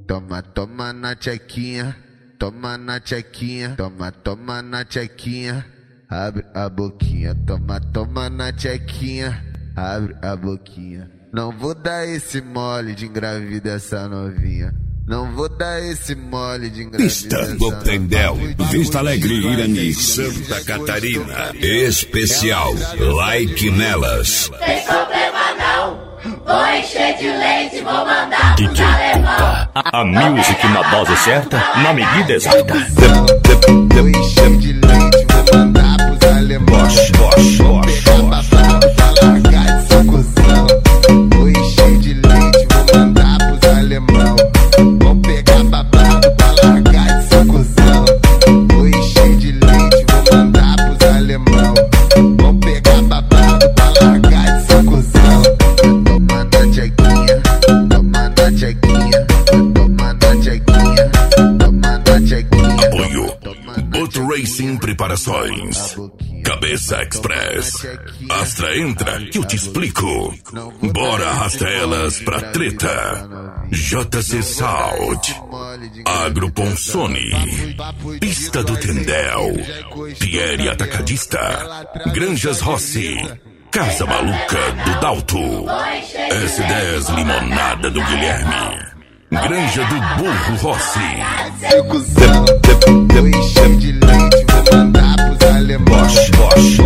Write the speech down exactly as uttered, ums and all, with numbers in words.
Toma, toma na tchequinha, toma na tchequinha, toma, toma na tchequinha, abre a boquinha, toma, toma na tchequinha, abre a boquinha. Não vou dar esse mole de engravida essa novinha. Não vou dar esse mole de engravida Pista do Tendel, Vista Alegre, Irani, Santa Catarina. Especial, like nelas. Tem problema não. Vou encher de leite, vou mandar pros alemão. A music na dose certa, na medida exata. Vou encher de leite, vou mandar pros alemão. Bosch, Bosch, Bosch, Bosch. Pra largar de seu cuzão. Vou encher de leite, vou mandar pros alemão. Vou pegar babado pra largar de seu cuzão. Vou encher de leite, vou mandar pros alemão. Vou pegar babado pra largar de seu cuzão. Toma na tchequinha, toma na tchequinha, toma na tchequinha, toma na tchequinha. Apoio Boto Racing Preparações, Cabeça Express. Astra entra que eu te explico. Bora arrasta elas pra treta. J C Salt, Agro Ponsone, Pista do Tendel, Pierre Atacadista, Granjas Rossi, Casa Maluca do Dalto, S dez Limonada do Guilherme, Granja do Burro Rossi. Vou encher de leite, vou mandar pros alemães. Bosch, Bosch,